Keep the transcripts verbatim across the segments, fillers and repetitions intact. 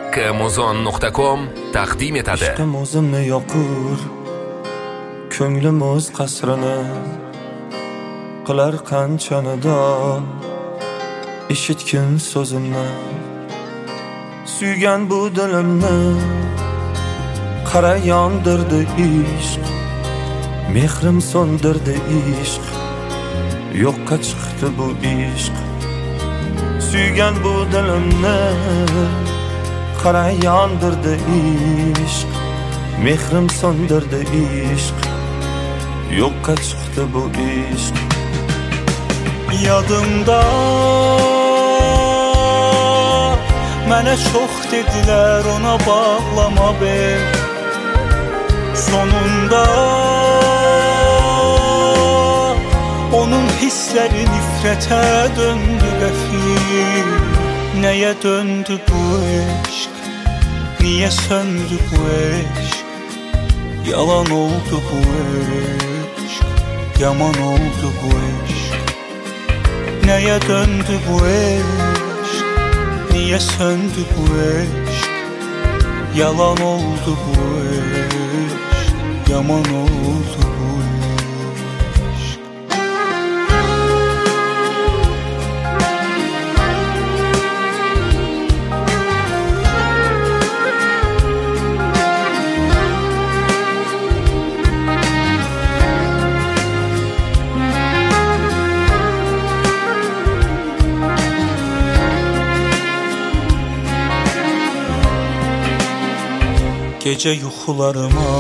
kmuzon nuqta com taqdim etadi. İşte o'zimni yoqur, ko'nglim o'z qasrini qilar qanchonida eshitgin so'zimni. Suygan bu dilimni qara yondirdi ishq, mehrim so'ndirdi ishq, yo'qqa chiqdi bu ishq. Suygan bu dilimni qara yondirdi ishq, mehrim so'ndirdi ishq, yo'qqa chiqdi bu ishq. Yadımda mənə çox dedilər, ona bağlama bel. Sonunda onun hissləri nifrətə döndü qəfil. Nəyə döndü bu eşq, niyə söndü bu eşq? Yalan oldu bu eşq, yaman oldu bu eşq. Nəyə döndü bu eşq, niyə söndü bu eşq? Yalan oldu bu eşq, yaman oldu bu eşq. Gecə yuxularıma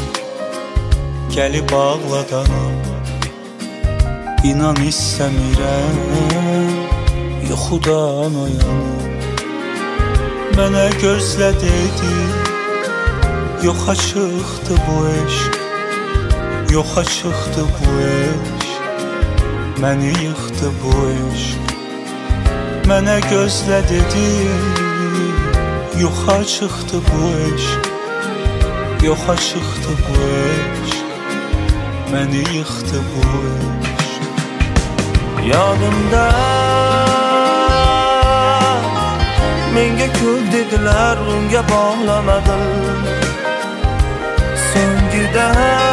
gəlib ağladanım, İnan istəmirəm yuxudan oyanım. Mənə gözlə dedi, yoxa çıxdı bu eşq, yoxa çıxdı bu eşq, məni yıxdı bu eşq. Mənə gözlə dedi, yoxa çıxdı bu eşq, yoxa çıxdı bu eşq, məni yıxdı bu eşq. Yadımda menga ko'p dedilar, unga bağlamadim. So'ngida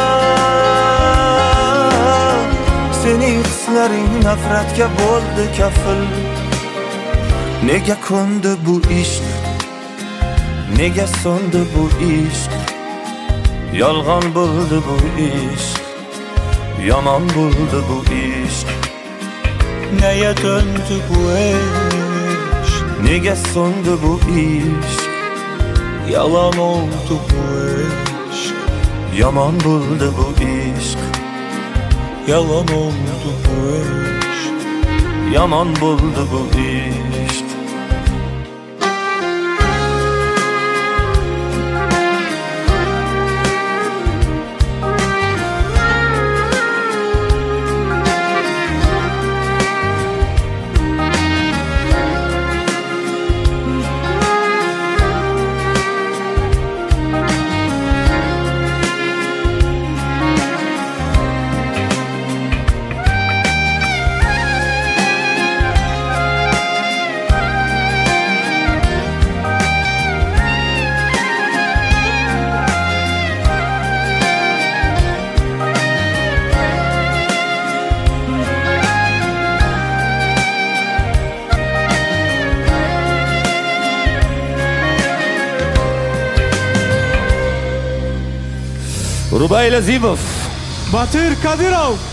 sening hislaring nafratga bo'ldi kafil. Nega ko'ndi bu ishq, nega so'ndi bu ishq? Yolg'on bo'ldi bu ishq, yomon bo'ldi bu ishq. Nəyə döndü bu eşq, nega so'ndi bu ishq? Yalan oldu bu eşq, yomon bo'ldi bu ishq. Yalan oldu bu eşq, yomon bo'ldi bu ishq. Rubayl Azimov, Batir Kadirov.